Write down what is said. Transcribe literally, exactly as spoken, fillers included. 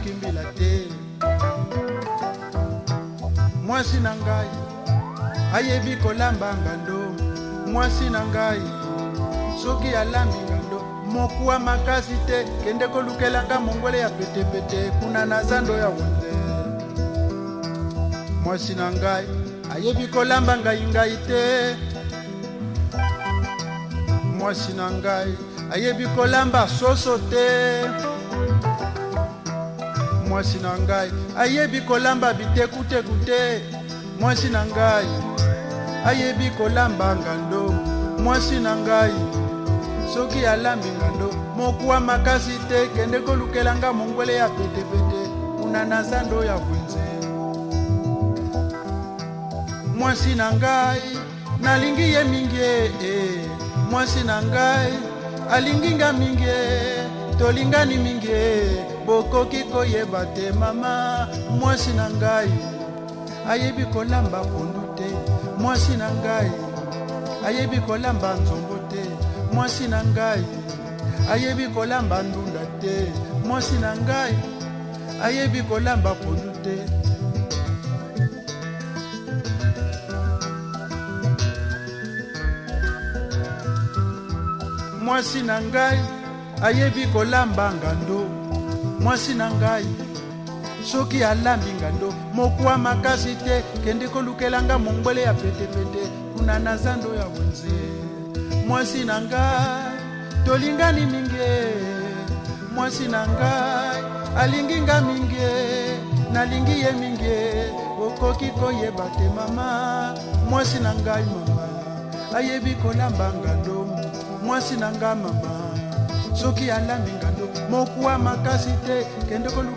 kokimbila te. Mwasi na ngai ayebi kolamba ngando, mwasi na ngai soki alambi ngando mokuwa makasi te, kende kolukelanga mongwele ya petepete kuna na zando ya wenze. Mwasi na ngai ayebi kolamba ngai ngai te, mwasi na ngai ayebi kolamba soso te, mwasi na ngai ayebi kolamba bitekuteku te, mwasi na ngai ayebi kolamba ngando, mwasi na ngai soki alambi ngando mokuwa makasi te, kende kolukelanga mongwele ya petepete kuna na zando ya wenze. Mwasi na ngai nalingi ye mingi eh, mwasi na ngai alinginga mingi, tolingani mingi bokoki koyeba te mama. Mwasi na ngai ayebi kolamba pondu te, mwasi na ngai ayebi kolamba nzombo te, mwasi na ngai ayebi kolamba ndunda te, mwasi na ngai ayebi kolamba pondu te. Mwasi na ngai ayebi kolamba ngando, mwasi na ngai soki alambi ngando mokuwa makasi te, kende kolukelanga mongwele ya petepete kuna na zando ya wenze. Mwasi na ngai tolingani mingi, mwasi na ngai alinginga mingi, nalingi ye mingi okoki koyeba te mama. Mwasi na ngai mama ayebi kolamba ngando, mwasi na ngai mama soki alambi ngando mokuwa makasi te, kende kolu